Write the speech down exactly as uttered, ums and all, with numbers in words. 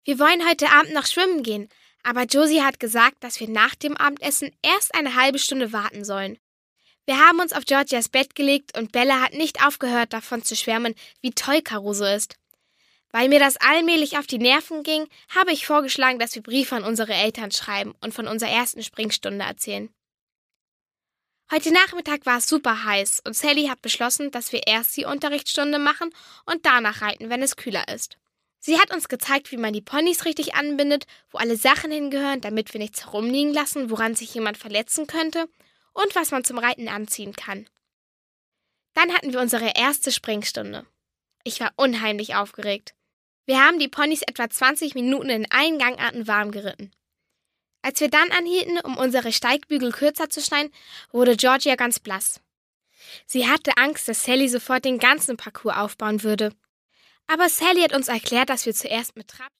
Wir wollen heute Abend noch schwimmen gehen, aber Josie hat gesagt, dass wir nach dem Abendessen erst eine halbe Stunde warten sollen. Wir haben uns auf Georgias Bett gelegt und Bella hat nicht aufgehört, davon zu schwärmen, wie toll Caruso ist. Weil mir das allmählich auf die Nerven ging, habe ich vorgeschlagen, dass wir Briefe an unsere Eltern schreiben und von unserer ersten Springstunde erzählen. Heute Nachmittag war es super heiß und Sally hat beschlossen, dass wir erst die Unterrichtsstunde machen und danach reiten, wenn es kühler ist. Sie hat uns gezeigt, wie man die Ponys richtig anbindet, wo alle Sachen hingehören, damit wir nichts herumliegen lassen, woran sich jemand verletzen könnte und was man zum Reiten anziehen kann. Dann hatten wir unsere erste Springstunde. Ich war unheimlich aufgeregt. Wir haben die Ponys etwa zwanzig Minuten in allen Gangarten warm geritten. Als wir dann anhielten, um unsere Steigbügel kürzer zu schneiden, wurde Georgia ganz blass. Sie hatte Angst, dass Sally sofort den ganzen Parcours aufbauen würde. Aber Sally hat uns erklärt, dass wir zuerst mit Trab